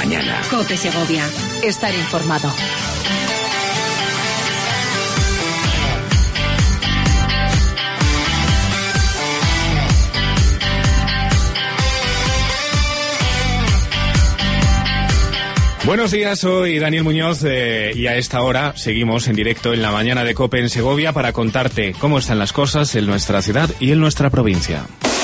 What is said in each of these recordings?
mañana. COPE Segovia. Estar informado. Buenos días, soy Daniel Muñoz y a esta hora seguimos en directo en la mañana de COPE en Segovia para contarte cómo están las cosas en nuestra ciudad y en nuestra provincia.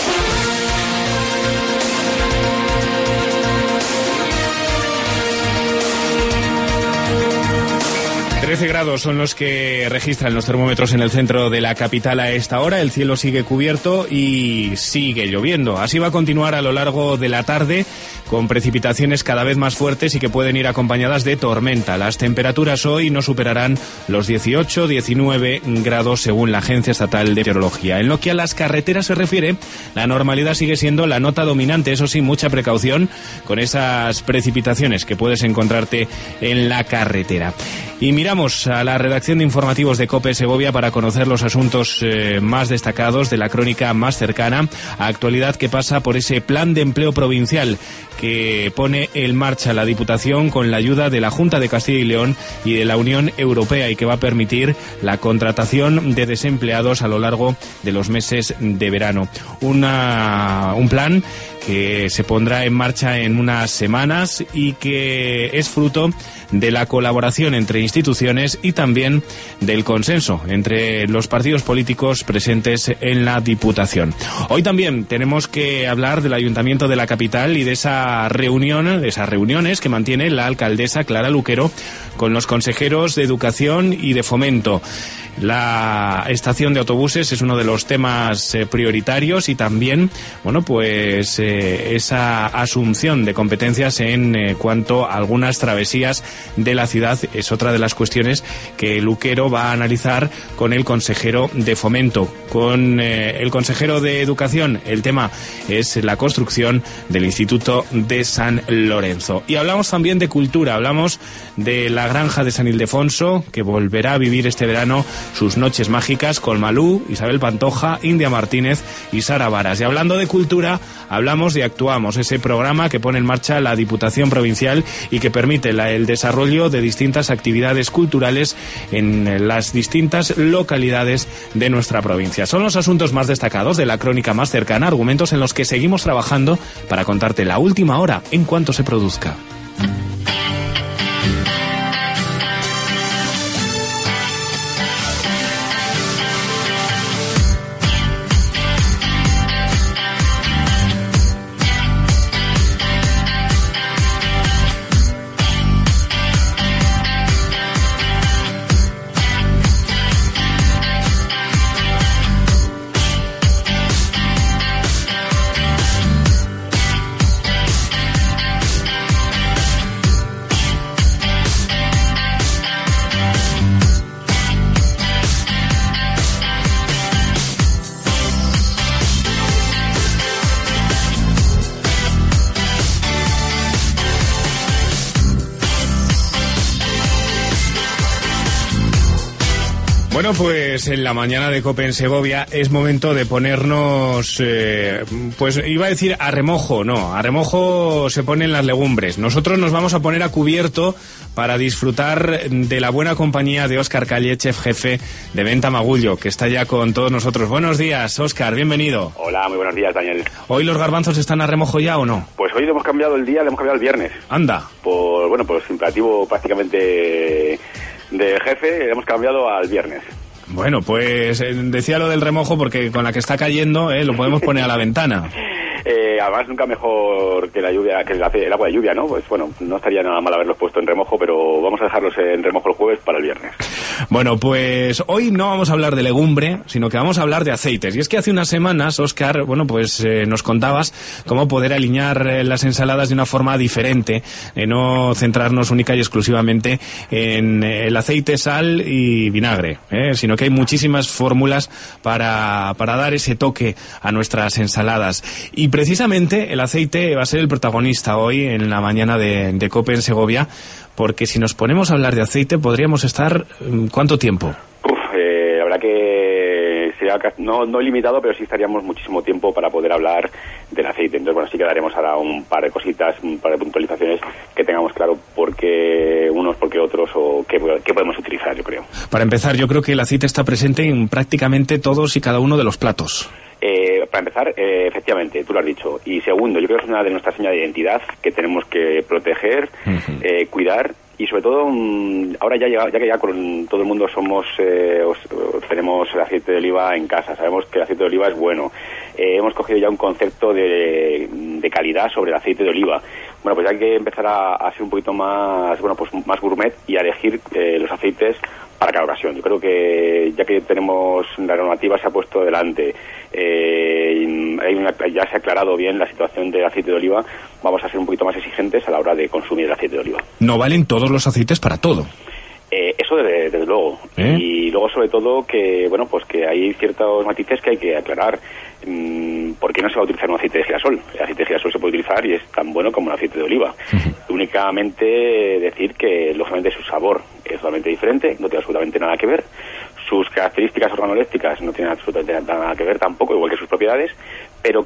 13 grados son los que registran los termómetros en el centro de la capital a esta hora. El cielo sigue cubierto y sigue lloviendo. Así va a continuar a lo largo de la tarde, con precipitaciones cada vez más fuertes y que pueden ir acompañadas de tormenta. Las temperaturas hoy no superarán los 18-19 grados según la Agencia Estatal de Meteorología. En lo que a las carreteras se refiere, la normalidad sigue siendo la nota dominante. Eso sí, mucha precaución con esas precipitaciones que puedes encontrarte en la carretera. Y miramos a la redacción de informativos de COPE Segovia para conocer los asuntos más destacados de la crónica más cercana a actualidad que pasa por ese plan de empleo provincial que pone en marcha la Diputación con la ayuda de la Junta de Castilla y León y de la Unión Europea y que va a permitir la contratación de desempleados a lo largo de los meses de verano. Un plan que se pondrá en marcha en unas semanas y que es fruto de la colaboración entre instituciones y también del consenso entre los partidos políticos presentes en la Diputación. Hoy también tenemos que hablar del Ayuntamiento de la capital y de esas reuniones que mantiene la alcaldesa Clara Luquero con los consejeros de Educación y de Fomento. La estación de autobuses es uno de los temas prioritarios y también, esa asunción de competencias en cuanto a algunas travesías de la ciudad es otra de las cuestiones que Luquero va a analizar con el consejero de Fomento. Con el consejero de Educación, el tema es la construcción del Instituto de San Lorenzo. Y hablamos también de cultura, hablamos de la Granja de San Ildefonso, que volverá a vivir este verano sus noches mágicas con Malú, Isabel Pantoja, India Martínez y Sara Varas. Y hablando de cultura, hablamos de Actuamos, ese programa que pone en marcha la Diputación Provincial y que permite el desarrollo de distintas actividades culturales en las distintas localidades de nuestra provincia. Son los asuntos más destacados de la crónica más cercana, argumentos en los que seguimos trabajando para contarte la última hora en cuanto se produzca. Bueno, pues en la mañana de COPE en Segovia es momento de ponernos, iba a decir a remojo, no, a remojo se ponen las legumbres. Nosotros nos vamos a poner a cubierto para disfrutar de la buena compañía de Óscar Calle, chef jefe de Venta Magullo, que está ya con todos nosotros. Buenos días, Óscar, bienvenido. Hola, muy buenos días, Daniel. ¿Hoy los garbanzos están a remojo ya o no? Pues hoy le hemos cambiado el día, le hemos cambiado el viernes. Anda. Por imperativo prácticamente de jefe, le hemos cambiado al viernes. Bueno, pues decía lo del remojo porque con la que está cayendo lo podemos poner a la ventana. Además, nunca mejor que la lluvia, que el agua de lluvia, ¿no? Pues bueno, no estaría nada mal haberlos puesto en remojo, pero vamos a dejarlos en remojo el jueves para el viernes. Bueno, pues hoy no vamos a hablar de legumbre, sino que vamos a hablar de aceites. Y es que hace unas semanas, Óscar, nos contabas cómo poder alinear las ensaladas de una forma diferente, no centrarnos única y exclusivamente en el aceite, sal y vinagre, sino que hay muchísimas fórmulas para dar ese toque a nuestras ensaladas. Y precisamente el aceite va a ser el protagonista hoy en la mañana de COPE en Segovia, porque si nos ponemos a hablar de aceite podríamos estar ¿cuánto tiempo? La verdad que sería no ilimitado, pero sí estaríamos muchísimo tiempo para poder hablar del aceite. Entonces, bueno, sí que daremos ahora un par de cositas, un par de puntualizaciones que tengamos claro por qué unos, por qué otros, o qué podemos utilizar, yo creo. Para empezar, yo creo que el aceite está presente en prácticamente todos y cada uno de los platos. Para empezar, efectivamente, tú lo has dicho. Y segundo, yo creo que es una de nuestras señas de identidad que tenemos que proteger, cuidar. Y sobre todo, ahora ya que con todo el mundo tenemos el aceite de oliva en casa, sabemos que el aceite de oliva es bueno. Hemos cogido ya un concepto de calidad sobre el aceite de oliva. Bueno, pues hay que empezar a ser un poquito más, más gourmet y a elegir los aceites para cada ocasión. Yo creo que ya que tenemos la normativa se ha puesto delante, ya se ha aclarado bien la situación del aceite de oliva, vamos a ser un poquito más exigentes a la hora de consumir el aceite de oliva. No valen todos los aceites para todo. Eso desde luego. Y luego sobre todo que, bueno, pues que hay ciertos matices que hay que aclarar. ¿Por qué no se va a utilizar un aceite de girasol? El aceite de girasol se puede utilizar y es tan bueno como un aceite de oliva. Únicamente decir que, lógicamente, su sabor es totalmente diferente, no tiene absolutamente nada que ver. Sus características organolépticas no tienen absolutamente nada que ver tampoco, igual que sus propiedades, pero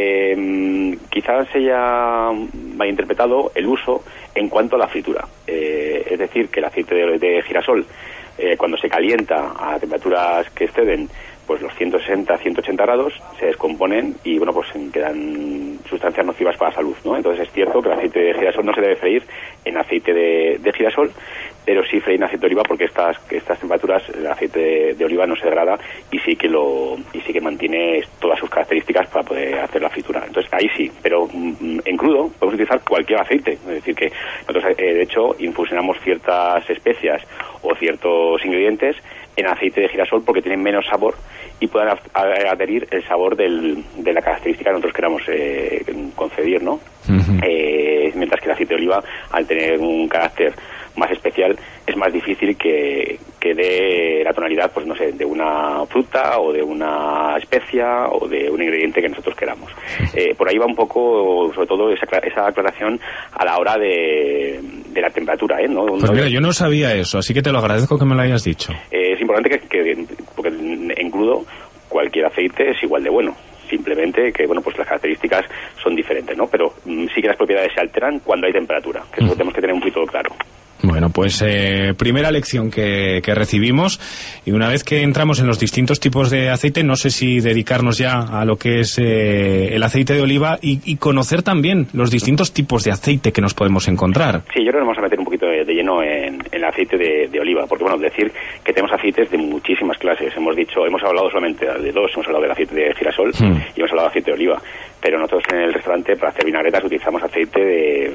que quizás se haya malinterpretado el uso en cuanto a la fritura. Es decir, que el aceite de girasol, cuando se calienta a temperaturas que exceden pues los 160, 180 grados, se descomponen y, bueno, pues quedan sustancias nocivas para la salud, ¿no? Entonces es cierto que el aceite de girasol no se debe freír en aceite de girasol, pero sí freír en aceite de oliva, porque estas temperaturas el aceite de oliva no se degrada y sí que mantiene todas sus características para poder hacer la fritura. Entonces ahí sí, pero en crudo podemos utilizar cualquier aceite. Es decir, que nosotros de hecho infusionamos ciertas especias o ciertos ingredientes en aceite de girasol porque tienen menos sabor y pueden adherir el sabor de la característica que nosotros queramos concebir, ¿no? Mientras que el aceite de oliva, al tener un carácter más especial, es más difícil que dé la tonalidad, pues no sé, de una fruta o de una especia o de un ingrediente que nosotros queramos. Por ahí va un poco, sobre todo, esa aclaración a la hora de la temperatura, ¿eh? Pues mira, yo no sabía eso, así que te lo agradezco que me lo hayas dicho. Es importante porque en crudo cualquier aceite es igual de bueno. Simplemente que, bueno, pues las características son diferentes, ¿no? Pero sí que las propiedades se alteran cuando hay temperatura, que eso tenemos que tener un poquito claro. Bueno, pues primera lección que recibimos, y una vez que entramos en los distintos tipos de aceite, no sé si dedicarnos ya a lo que es el aceite de oliva y conocer también los distintos tipos de aceite que nos podemos encontrar. Sí, yo creo que nos vamos a meter un poquito de lleno en el aceite de oliva, porque, bueno, decir que tenemos aceites de muchísimas clases. Hemos hablado solamente de dos, hemos hablado del aceite de girasol y hemos hablado de aceite de oliva, pero nosotros en el restaurante para hacer vinagretas utilizamos aceite de,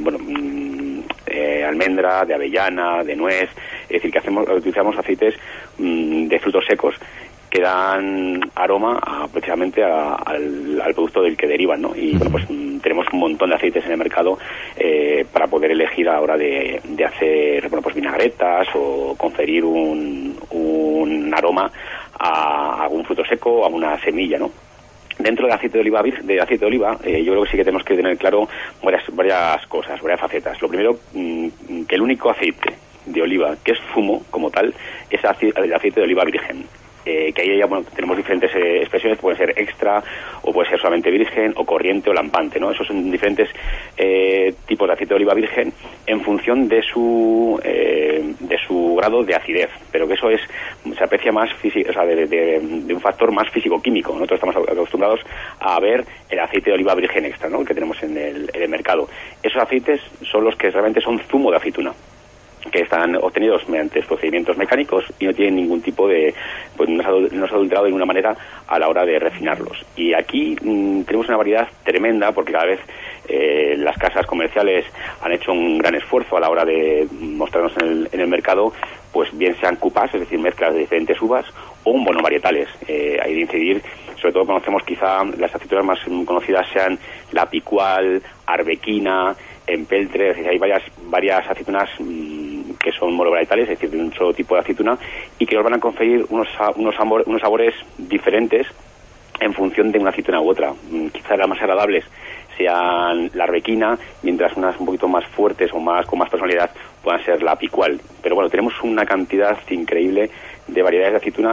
almendra, de avellana, de nuez. Es decir, que utilizamos aceites de frutos secos que dan aroma precisamente al producto del que derivan, ¿no? Y bueno, pues tenemos un montón de aceites en el mercado para poder elegir a la hora de hacer, bueno, pues vinagretas o conferir un aroma a algún fruto seco o a una semilla, ¿no? Dentro del aceite de oliva, yo creo que sí que tenemos que tener claro varias cosas, varias facetas. Lo primero, que el único aceite de oliva que es zumo como tal es el aceite de oliva virgen. Que ahí ya, bueno, tenemos diferentes expresiones, puede ser extra o puede ser solamente virgen o corriente o lampante, ¿no? Esos son diferentes tipos de aceite de oliva virgen en función de su grado de acidez, pero que eso se aprecia más de un factor más físico-químico. Nosotros estamos acostumbrados a ver el aceite de oliva virgen extra, ¿no? El que tenemos en el mercado. Esos aceites son los que realmente son zumo de aceituna, que están obtenidos mediante procedimientos mecánicos y no tienen ningún tipo de, pues no se ha adulterado de ninguna manera a la hora de refinarlos. Y aquí tenemos una variedad tremenda, porque cada vez las casas comerciales han hecho un gran esfuerzo a la hora de mostrarnos en el mercado, pues bien sean cupas, es decir, mezclas de diferentes uvas, o un monovarietales. Hay de incidir, sobre todo conocemos quizá las aceitunas más conocidas sean la picual, arbequina, empeltre. Es decir, hay varias aceitunas que son monovarietales, es decir, de un solo tipo de aceituna, y que nos van a conferir unos sabores diferentes en función de una aceituna u otra. Quizás las más agradables sean la arbequina, mientras unas un poquito más fuertes o con más personalidad puedan ser la picual. Pero bueno, tenemos una cantidad increíble de variedades de aceituna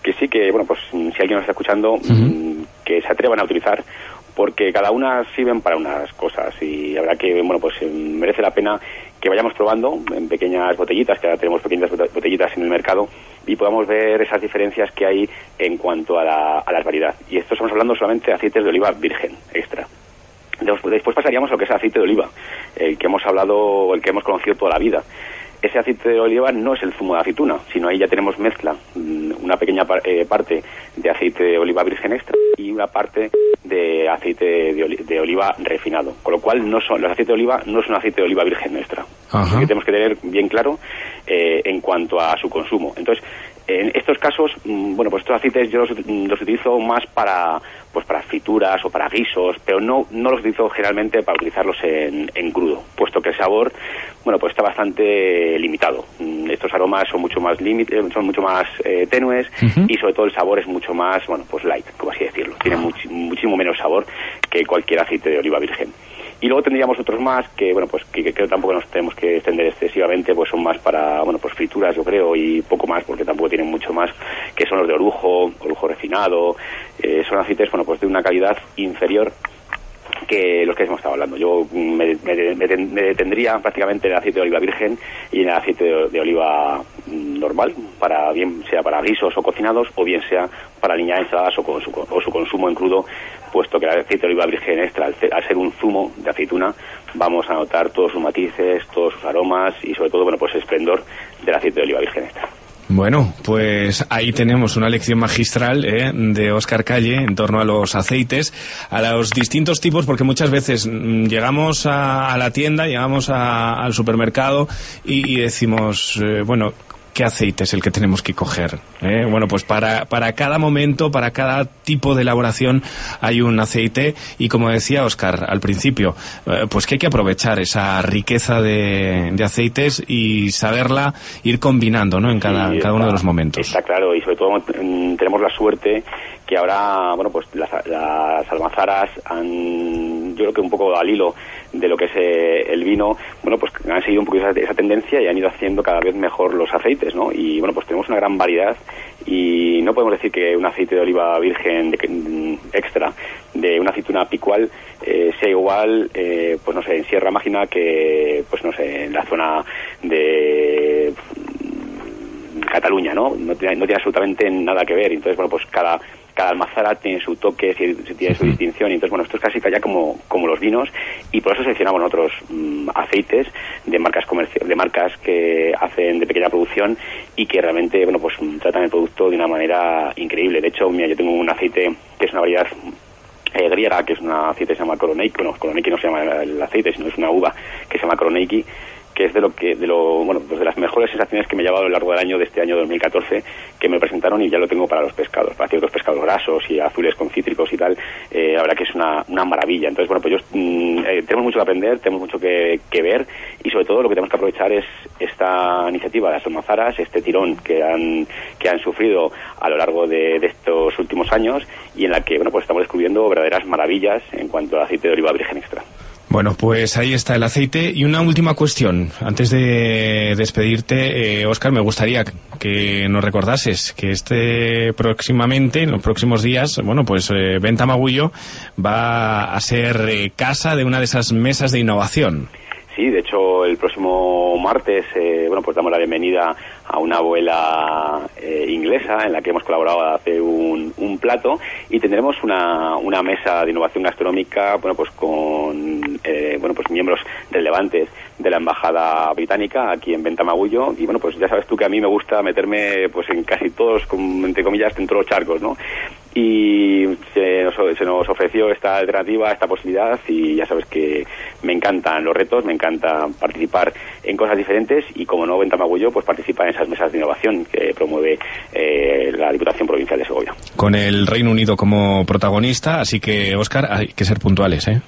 que sí que, bueno, pues si alguien nos está escuchando, que se atrevan a utilizar, porque cada una sirven para unas cosas y habrá que, bueno, pues merece la pena que vayamos probando en pequeñas botellitas, que ahora tenemos pequeñas botellitas en el mercado, y podamos ver esas diferencias que hay en cuanto a la variedad. Y esto estamos hablando solamente de aceites de oliva virgen extra. Después pasaríamos a lo que es el aceite de oliva, el que hemos hablado, el que hemos conocido toda la vida. Ese aceite de oliva no es el zumo de aceituna, sino ahí ya tenemos mezcla, una pequeña parte de aceite de oliva virgen extra y una parte de aceite de oliva refinado. Con lo cual, los aceites de oliva no es un aceite de oliva virgen extra. Eso que tenemos que tener bien claro en cuanto a su consumo. Entonces, en estos casos, bueno, pues estos aceites yo los utilizo más para frituras o para guisos, pero no los utilizo generalmente para utilizarlos en crudo, puesto que el sabor, bueno, pues está bastante limitado. Estos aromas son mucho más tenues y sobre todo el sabor es mucho más, bueno, pues light, como así decirlo. Tiene muchísimo menos sabor que cualquier aceite de oliva virgen. Y luego tendríamos otros más que, bueno, pues que creo tampoco nos tenemos que extender excesivamente, pues son más para, bueno, pues frituras, yo creo, y poco más, porque tampoco tienen mucho más, que son los de orujo refinado. Son aceites, bueno, pues de una calidad inferior que los que hemos estado hablando. Yo me detendría prácticamente en el aceite de oliva virgen y en el aceite de oliva normal, bien sea para guisos o cocinados, o bien sea para aliñar ensaladas o su consumo en crudo, puesto que el aceite de oliva virgen extra, al ser un zumo de aceituna, vamos a notar todos sus matices, todos sus aromas y sobre todo, bueno, pues el esplendor del aceite de oliva virgen extra. Bueno, pues ahí tenemos una lección magistral de Óscar Calle en torno a los aceites, a los distintos tipos, porque muchas veces llegamos a la tienda, llegamos al supermercado y decimos, bueno, ¿qué aceite es el que tenemos que coger? Bueno, pues para cada momento, para cada tipo de elaboración hay un aceite y, como decía Óscar al principio, pues que hay que aprovechar esa riqueza de aceites y saberla ir combinando, ¿no? En cada uno de los momentos. Está claro, y sobre todo tenemos la suerte que ahora, bueno, pues las almazaras yo creo que un poco al hilo de lo que es el vino, bueno, pues han seguido un poco esa tendencia y han ido haciendo cada vez mejor los aceites, ¿no? Y bueno, pues tenemos una gran variedad y no podemos decir que un aceite de oliva virgen extra de una aceituna picual sea igual, pues no sé, en Sierra Mágina que, pues no sé, en la zona de Cataluña, ¿no? No tiene absolutamente nada que ver. Entonces, bueno, pues cada almazara tiene su toque, tiene su distinción, y entonces, bueno, esto es casi ya como los vinos, y por eso seleccionamos otros aceites de marcas que hacen de pequeña producción y que realmente, bueno, pues tratan el producto de una manera increíble. De hecho, mira, yo tengo un aceite que es una variedad griega, que es un aceite que se llama Koroneiki. Bueno, Koroneiki no se llama el aceite, sino es una uva que se llama Koroneiki, que es pues de las mejores sensaciones que me he llevado a lo largo del año, de este año 2014, que me presentaron, y ya lo tengo para los pescados, para ciertos pescados grasos y azules con cítricos y tal. La verdad que es una maravilla. Entonces, bueno, pues tenemos mucho que aprender, tenemos mucho que ver, y sobre todo lo que tenemos que aprovechar es esta iniciativa de las almazaras, este tirón que han sufrido a lo largo de estos últimos años, y en la que, bueno, pues estamos descubriendo verdaderas maravillas en cuanto al aceite de oliva virgen extra. Bueno, pues ahí está el aceite. Y una última cuestión. Antes de despedirte, Óscar, me gustaría que nos recordases que próximamente, en los próximos días, bueno, pues Venta Magullo va a ser casa de una de esas mesas de innovación. Sí, de hecho, el próximo martes, bueno, pues damos la bienvenida a una abuela inglesa en la que hemos colaborado a hacer un plato, y tendremos una mesa de innovación gastronómica, bueno, pues con miembros relevantes de la embajada británica aquí en Venta Magullo. Y bueno, pues ya sabes tú que a mí me gusta meterme pues en casi todos, entre comillas, dentro de los charcos, ¿no? Y se nos ofreció esta alternativa, esta posibilidad, y ya sabes que me encantan los retos, me encanta participar en cosas diferentes, y como no, Venta Magullo pues participa en esas mesas de innovación que promueve la Diputación Provincial de Segovia. Con el Reino Unido como protagonista, así que, Óscar, hay que ser puntuales, ¿eh?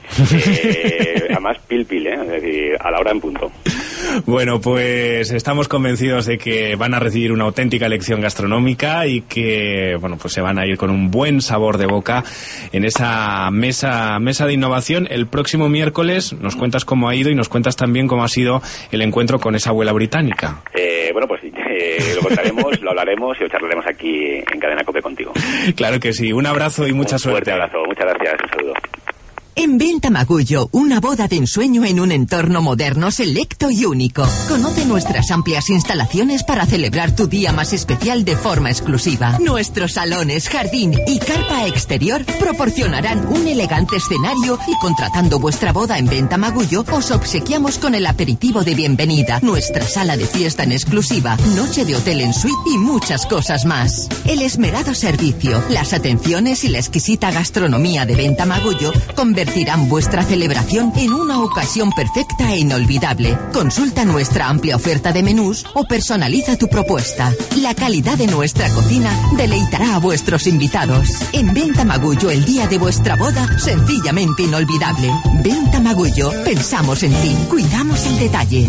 Además, es decir, a la hora en punto. Bueno, pues estamos convencidos de que van a recibir una auténtica lección gastronómica y que, bueno, pues se van a ir con un buen sabor de boca en esa mesa de innovación. El próximo miércoles nos cuentas cómo ha ido y nos cuentas también cómo ha sido el encuentro con esa abuela británica. Bueno, pues lo contaremos, lo hablaremos y lo charlaremos aquí en Cadena COPE contigo. Claro que sí. Un abrazo y mucha suerte. Un fuerte abrazo. Muchas gracias. Un saludo. En Venta Magullo, una boda de ensueño en un entorno moderno, selecto y único. Conoce nuestras amplias instalaciones para celebrar tu día más especial de forma exclusiva. Nuestros salones, jardín y carpa exterior proporcionarán un elegante escenario y contratando vuestra boda en Venta Magullo, os obsequiamos con el aperitivo de bienvenida, nuestra sala de fiesta en exclusiva, noche de hotel en suite y muchas cosas más. El esmerado servicio, las atenciones y la exquisita gastronomía de Venta Magullo convertirán vuestra celebración en una ocasión perfecta e inolvidable. Consulta nuestra amplia oferta de menús o personaliza tu propuesta. La calidad de nuestra cocina deleitará a vuestros invitados. En Venta Magullo, el día de vuestra boda, sencillamente inolvidable. Venta Magullo, pensamos en ti, cuidamos el detalle.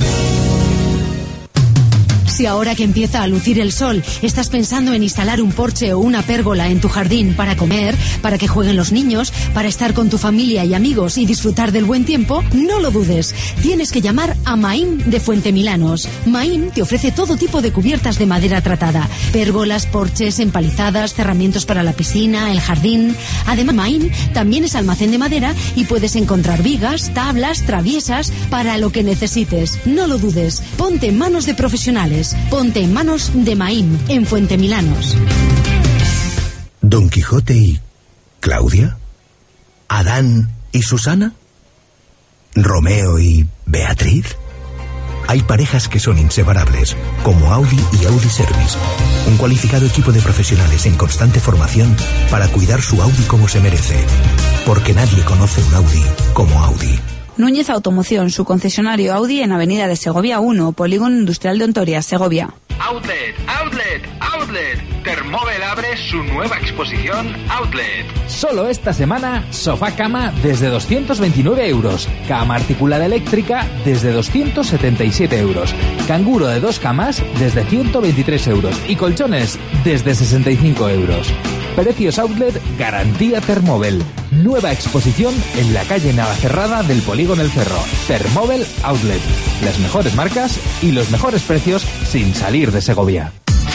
Si ahora que empieza a lucir el sol estás pensando en instalar un porche o una pérgola en tu jardín para comer, para que jueguen los niños, para estar con tu familia y amigos y disfrutar del buen tiempo, no lo dudes. Tienes que llamar a Maim de Fuentemilanos. Maim te ofrece todo tipo de cubiertas de madera tratada, pérgolas, porches, empalizadas, cerramientos para la piscina, el jardín. Además, Maim también es almacén de madera y puedes encontrar vigas, tablas, traviesas, para lo que necesites. No lo dudes. Ponte en manos de profesionales. Ponte en manos de Maim, en Fuentemilanos. ¿Don Quijote y Claudia? ¿Adán y Susana? ¿Romeo y Beatriz? Hay parejas que son inseparables, como Audi y Audi Service, un cualificado equipo de profesionales en constante formación para cuidar su Audi como se merece, porque nadie conoce un Audi como Audi. Núñez Automoción, su concesionario Audi en Avenida de Segovia 1, Polígono Industrial de Ontoria, Segovia. Outlet, Outlet, Outlet. Termóvel abre su nueva exposición Outlet. Solo esta semana, sofá cama desde 229 euros, cama articular eléctrica desde 277 euros, canguro de 2 camas desde 123 euros y colchones desde 65 euros. Precios Outlet, garantía Termóvel. Nueva exposición en la calle Navacerrada del Polígono El Cerro. Termóvel Outlet. Las mejores marcas y los mejores precios sin salir de Segovia.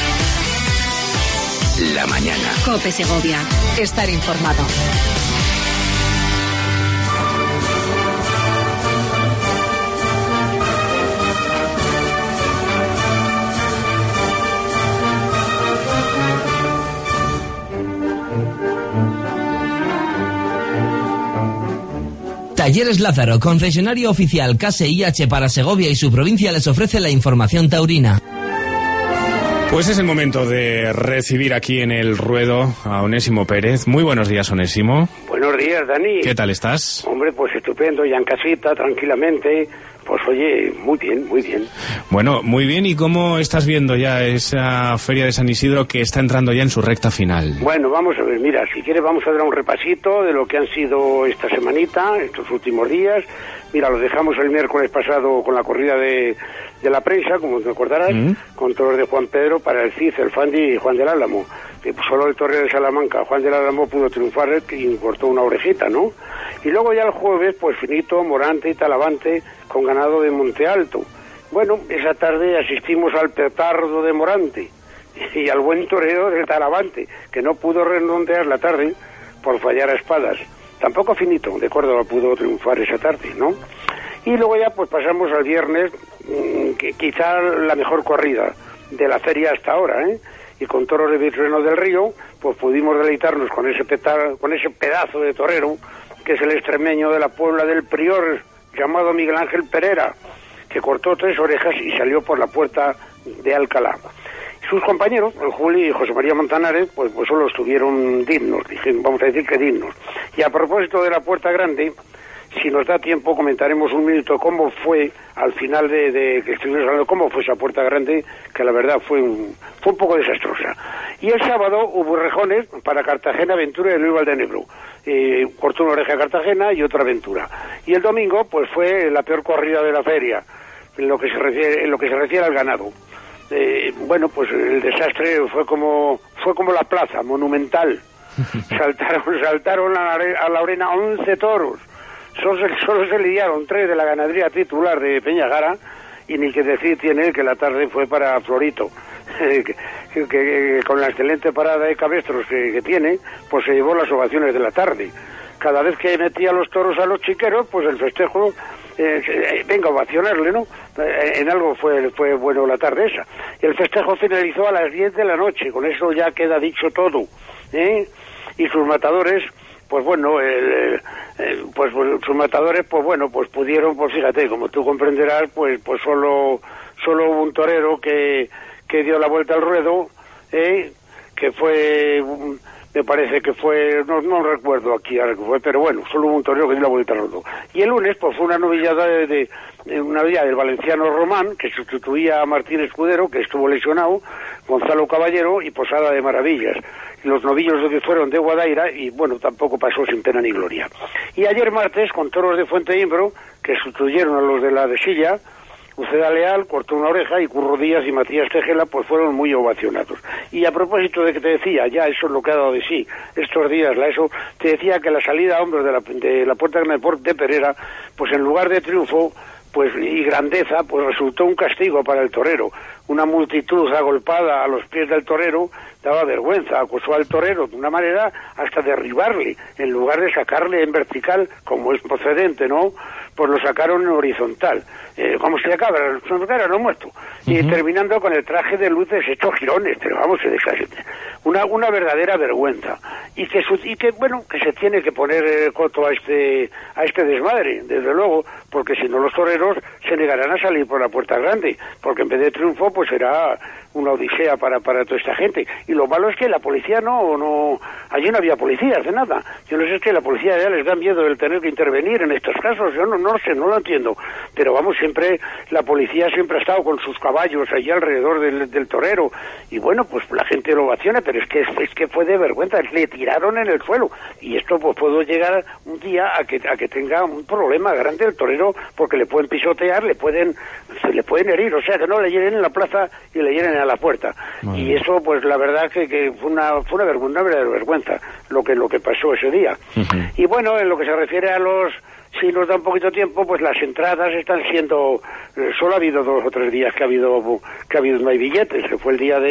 La mañana. COPE Segovia. Estar informado. Talleres Lázaro, concesionario oficial KSIH para Segovia y su provincia, les ofrece la información taurina. Pues es el momento de recibir aquí en el ruedo a Onésimo Pérez. Muy buenos días, Onésimo. Buenos días, Dani. ¿Qué tal estás? Hombre, pues estupendo, ya en casita, tranquilamente. Pues oye, muy bien, muy bien. Bueno, muy bien. ¿Y cómo estás viendo ya esa Feria de San Isidro que está entrando ya en su recta final? Bueno, vamos a ver, mira, si quieres vamos a dar un repasito de lo que han sido esta semanita, estos últimos días. Mira, lo dejamos el miércoles pasado con la corrida de la prensa, como te acordarás, con toros de Juan Pedro para el Cid, el Fandi y Juan del Álamo. Que solo el torero de Salamanca, Juan del Álamo, pudo triunfar y cortó una orejita, ¿no? Y luego ya el jueves, pues Finito, Morante y Talavante con ganado de Monte Alto. Bueno, esa tarde asistimos al petardo de Morante y al buen torero de Talavante, que no pudo redondear la tarde por fallar a espadas. Tampoco Finito de Córdoba pudo triunfar esa tarde, ¿no? Y luego ya pues pasamos al viernes, que quizá la mejor corrida de la feria hasta ahora, ¿eh? Y con toros de Virreno del Río, pues pudimos deleitarnos con ese pedazo de torero, que es el extremeño de la Puebla del Prior, llamado Miguel Ángel Pereira, que cortó 3 orejas y salió por la puerta de Alcalá. Sus compañeros, el Juli y José María Montanares, pues solo estuvieron dignos, vamos a decir que dignos. Y a propósito de la Puerta Grande, si nos da tiempo comentaremos un minuto cómo fue al final de que estuvimos hablando, cómo fue esa Puerta Grande, que la verdad fue un poco desastrosa. Y el sábado hubo rejones para Cartagena, Aventura y Luis Valdenebro. Cortó una oreja a Cartagena y otra Aventura. Y el domingo pues fue la peor corrida de la feria, en lo que se refiere al ganado. Bueno, pues el desastre fue como la plaza, monumental. Saltaron a la arena 11 toros. Solo se lidiaron 3 de la ganadería titular de Peñagara, y ni que decir tiene que la tarde fue para Florito, que con la excelente parada de cabestros que tiene, pues se llevó las ovaciones de la tarde. Cada vez que metía los toros a los chiqueros, pues el festejo, venga a ovacionarle, ¿no? En algo fue bueno la tarde esa. Y el festejo finalizó a las 10 de la noche, con eso ya queda dicho todo, ¿eh? Y sus matadores, pues bueno, pues sus matadores, pues bueno, pues pudieron, pues fíjate, como tú comprenderás, pues solo hubo un torero que dio la vuelta al ruedo, que fue, me parece que fue, no recuerdo aquí ahora que fue, pero bueno, solo hubo un torero que dio la vuelta al ruedo. Y el lunes, pues fue una novillada una novillada del valenciano Román, que sustituía a Martín Escudero, que estuvo lesionado, Gonzalo Caballero y Posada de Maravillas. Los novillos que fueron de Guadaira y bueno, tampoco pasó sin pena ni gloria. Y ayer martes, con toros de Fuente Imbro, que sustituyeron a los de la de Silla, Uceda Leal cortó una oreja y Curro Díaz y Matías Tejela pues fueron muy ovacionados. Y a propósito de que te decía, ya eso es lo que ha dado de sí estos días, eso te decía que la salida a hombros de la Puerta Grande de Perera, pues en lugar de triunfo pues y grandeza, pues resultó un castigo para el torero. Una multitud agolpada a los pies del torero daba vergüenza, acosó al torero de una manera hasta derribarle, en lugar de sacarle en vertical, como es procedente, ¿no? Pues lo sacaron en horizontal, como se acaba, no muerto, y terminando con el traje de luces hecho girones, pero vamos, una verdadera vergüenza, y que bueno, que se tiene que poner coto a este desmadre, desde luego, porque si no los toreros se negarán a salir por la Puerta Grande, porque en vez de triunfo pues será una odisea para toda esta gente. Y lo malo es que la policía allí no había policías de nada. Yo no sé, es que la policía ya les da miedo el tener que intervenir en estos casos, yo no sé, no lo entiendo, pero vamos, siempre la policía siempre ha estado con sus caballos allí alrededor del torero, y bueno, pues la gente lo ovaciona, pero es que fue de vergüenza, le tiraron en el suelo, y esto pues puedo llegar un día a que tenga un problema grande el torero, porque le pueden pisotear, le pueden herir, o sea, que no le lleguen en la plaza y le lleguen a la puerta. Bueno. Y eso, pues la verdad que fue una verdadera vergüenza lo que pasó ese día. Y bueno, en lo que se refiere a si nos da un poquito tiempo, pues las entradas están siendo, solo ha habido 2 o 3 días que no hay billetes, que fue el día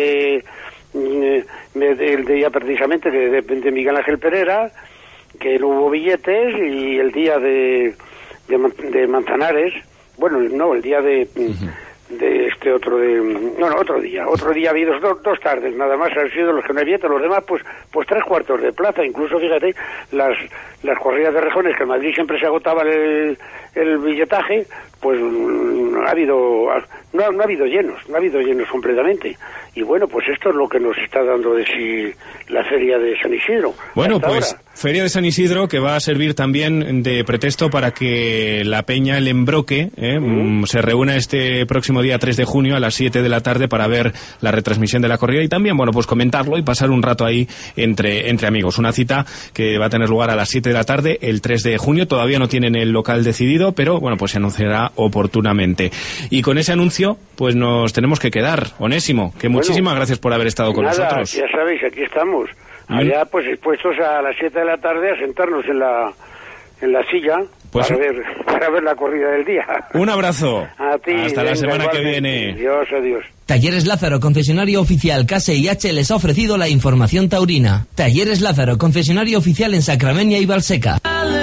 el día precisamente de Miguel Ángel Pereira, que no hubo billetes, y el día de Manzanares, bueno, no, el día de otro día ha habido 2 tardes, nada más han sido los que no hay billetes, los demás pues 3 cuartos de plaza, incluso fíjate, las corridas de rejones, que en Madrid siempre se agotaba el billetaje, pues no ha habido llenos completamente. Y bueno, pues esto es lo que nos está dando de sí la feria de San Isidro. Bueno, pues ahora, feria de San Isidro, que va a servir también de pretexto para que la Peña El Embroque se reúna este próximo día 3 de junio a las 7 de la tarde para ver la retransmisión de la corrida y también, bueno, pues comentarlo y pasar un rato ahí entre amigos. Una cita que va a tener lugar a las 7 de la tarde el 3 de junio. Todavía no tienen el local decidido, pero bueno, pues se anunciará oportunamente. Y con ese anuncio, pues nos tenemos que quedar. Onésimo, que muchísimas gracias por haber estado con nosotros. Ya sabéis, aquí estamos. Allá pues dispuestos a las 7 de la tarde a sentarnos en la silla pues, para ver la corrida del día. Un abrazo. A ti. Hasta la semana que viene. Adiós. Talleres Lázaro, concesionario oficial KSIH, les ha ofrecido la información taurina. Talleres Lázaro, concesionario oficial en Sacramenia y Valseca.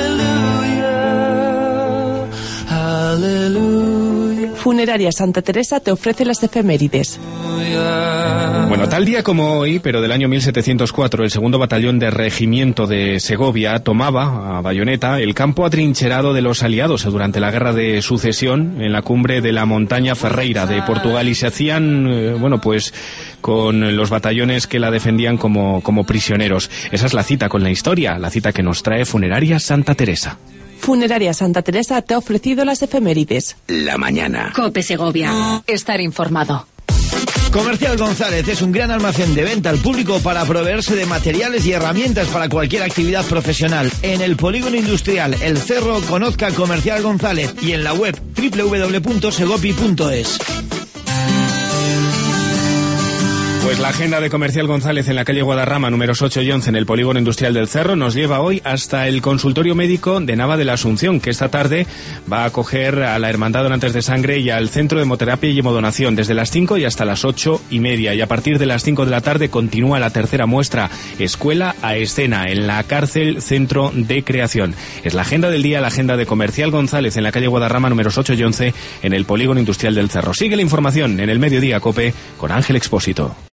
Funeraria Santa Teresa te ofrece las efemérides. Bueno, tal día como hoy, pero del año 1704, el segundo batallón de regimiento de Segovia tomaba a bayoneta el campo atrincherado de los aliados durante la guerra de sucesión en la cumbre de la montaña Ferreira de Portugal, y se hacían, bueno, pues con los batallones que la defendían como prisioneros. Esa es la cita con la historia, la cita que nos trae Funeraria Santa Teresa. Funeraria Santa Teresa te ha ofrecido las efemérides. La mañana. COPE Segovia. Estar informado. Comercial González es un gran almacén de venta al público para proveerse de materiales y herramientas para cualquier actividad profesional. En el Polígono Industrial El Cerro, conozca Comercial González y en la web www.segopi.es. Pues la agenda de Comercial González en la calle Guadarrama, números 8 y 11 en el Polígono Industrial del Cerro, nos lleva hoy hasta el consultorio médico de Nava de la Asunción, que esta tarde va a acoger a la Hermandad Donantes de Sangre y al Centro de Hemoterapia y Hemodonación desde las 5 y hasta las 8:30. Y a partir de las 5 de la tarde continúa la tercera muestra, Escuela a Escena, en la cárcel Centro de Creación. Es la agenda del día, la agenda de Comercial González en la calle Guadarrama, números 8 y 11 en el Polígono Industrial del Cerro. Sigue la información en el Mediodía COPE con Ángel Expósito.